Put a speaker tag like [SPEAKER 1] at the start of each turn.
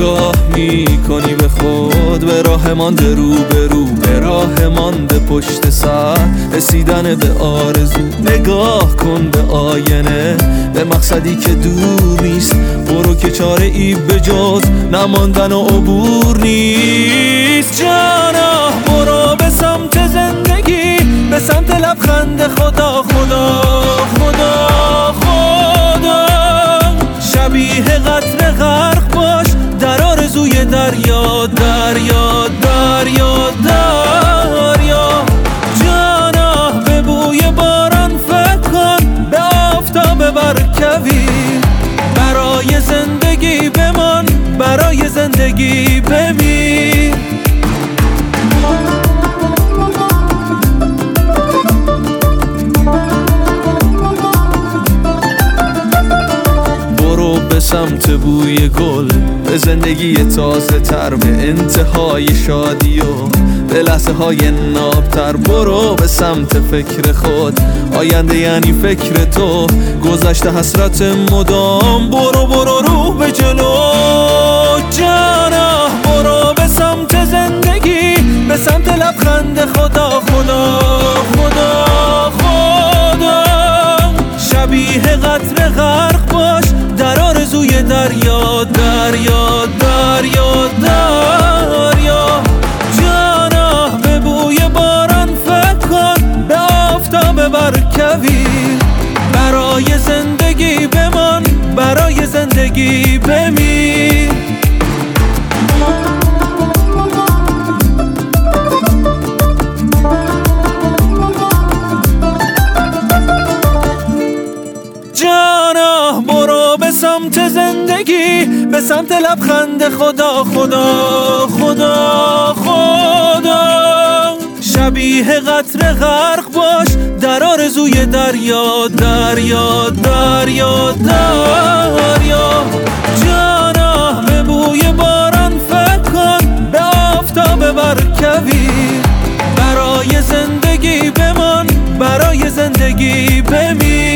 [SPEAKER 1] نگاه میکنی به خود، به راه مانده رو به رو، به راه مانده پشت سر رسیدن به آرزو. نگاه کن به آینه، به مقصدی که دور نیست. برو که چاره ای به جز نماندن و عبور نیست. جانا برو به سمت زندگی، به سمت لبخند خدا خدا خدا خدا. شبیه قطره غرق باش در آرزوی دریا دریا دریا دریا. جانا به بوی باران فکر کن، به آفتاب برکوی. برای زندگی بمان، برای زندگی بمیر. برو به سمت بوی گل، به زندگی تازه تر، به انتهای شادی و به لحظه های نابتر. برو به سمت فکر خود، آینده یعنی فکر تو، گذشته حسرت مدام. برو برو رو به جلو جانا، برو به سمت زندگی، به سمت لبخند خدا خدا خدا خدا. شبیه قطره غرق باش در آرزوی دریا دریا دریا دریا. جانا به بوی باران فکر کن، به آفتاب برکوی. برای زندگی بمان، برای زندگی بمیر. جانا برو به سمت زندگی، به سمت لبخند خدا خدا خدا خدا. شبیه قطره غرق باش در آرزوی دریا دریا دریا دریا. جانا به بوی باران فکر کن، به آفتاب برکوی. برای زندگی بمان، برای زندگی بمیر.